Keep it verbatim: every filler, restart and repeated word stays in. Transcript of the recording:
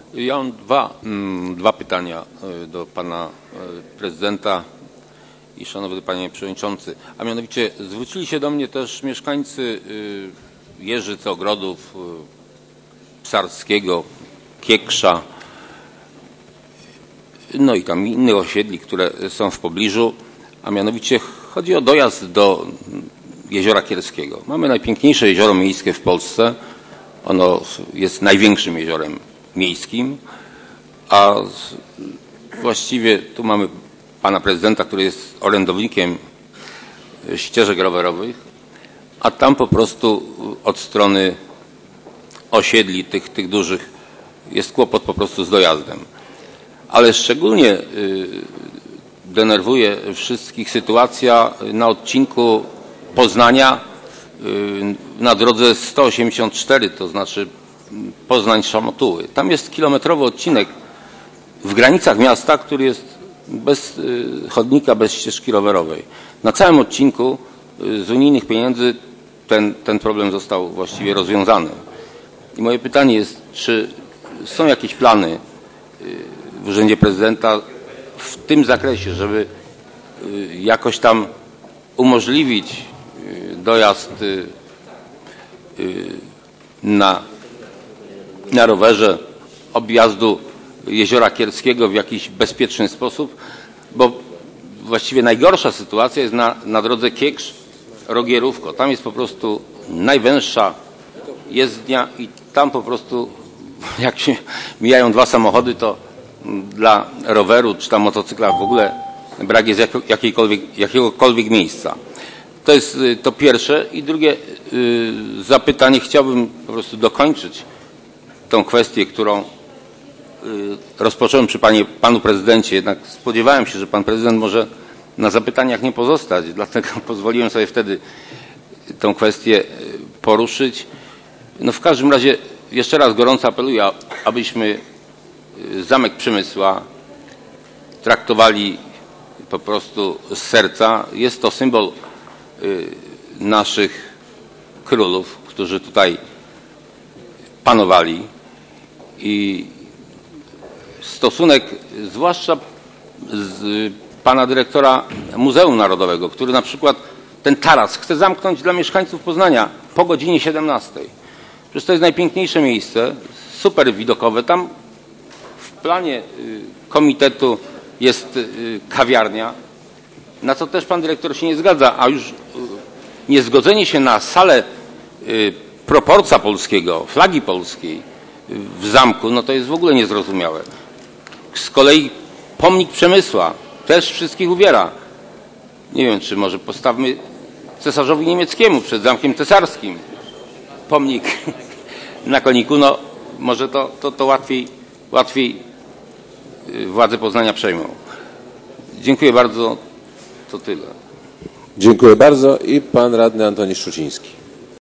Ja mam dwa, dwa pytania do pana prezydenta i szanowny panie przewodniczący. A mianowicie zwrócili się do mnie też mieszkańcy Jeżyc, Ogrodów, Psarskiego, Kieksza, no i tam innych osiedli, które są w pobliżu, a mianowicie chodzi o dojazd do Jeziora Kierskiego. Mamy najpiękniejsze jezioro miejskie w Polsce. Ono jest największym jeziorem miejskim, a właściwie tu mamy pana prezydenta, który jest orędownikiem ścieżek rowerowych, a tam po prostu od strony osiedli tych, tych dużych jest kłopot po prostu z dojazdem. Ale szczególnie denerwuje wszystkich sytuacja na odcinku Poznania na drodze sto osiemdziesiąt cztery, to znaczy Poznań-Szamotuły. Tam jest kilometrowy odcinek w granicach miasta, który jest bez chodnika, bez ścieżki rowerowej. Na całym odcinku z unijnych pieniędzy ten, ten problem został właściwie rozwiązany. I moje pytanie jest, czy są jakieś plany w Urzędzie Prezydenta w tym zakresie, żeby jakoś tam umożliwić dojazd na, na rowerze, objazdu Jeziora Kierskiego w jakiś bezpieczny sposób, bo właściwie najgorsza sytuacja jest na, na drodze Kieksz-Rogierówko. Tam jest po prostu najwęższa jezdnia i tam po prostu jak się mijają dwa samochody, to dla roweru czy tam motocykla w ogóle brak jest jakiejkolwiek, jakiegokolwiek miejsca. To jest to pierwsze. I drugie zapytanie. Chciałbym po prostu dokończyć tą kwestię, którą rozpocząłem przy panie, panu prezydencie. Jednak spodziewałem się, że pan prezydent może na zapytaniach nie pozostać. Dlatego pozwoliłem sobie wtedy tą kwestię poruszyć. No w każdym razie jeszcze raz gorąco apeluję, abyśmy Zamek Przemysła traktowali po prostu z serca. Jest to symbol naszych królów, którzy tutaj panowali i stosunek zwłaszcza z pana dyrektora Muzeum Narodowego, który na przykład ten taras chce zamknąć dla mieszkańców Poznania po godzinie siedemnastej. Przecież to jest najpiękniejsze miejsce, super widokowe. Tam w planie komitetu jest kawiarnia, na co też pan dyrektor się nie zgadza, a już niezgodzenie się na salę proporca polskiego, flagi polskiej w zamku, no to jest w ogóle niezrozumiałe. Z kolei pomnik Przemysła też wszystkich uwiera. Nie wiem, czy może postawmy cesarzowi niemieckiemu przed Zamkiem Cesarskim pomnik na koniku. No może to, to, to łatwiej, łatwiej władze Poznania przejmą. Dziękuję bardzo. To tyle. Dziękuję bardzo. I pan radny Antoni Szczuciński.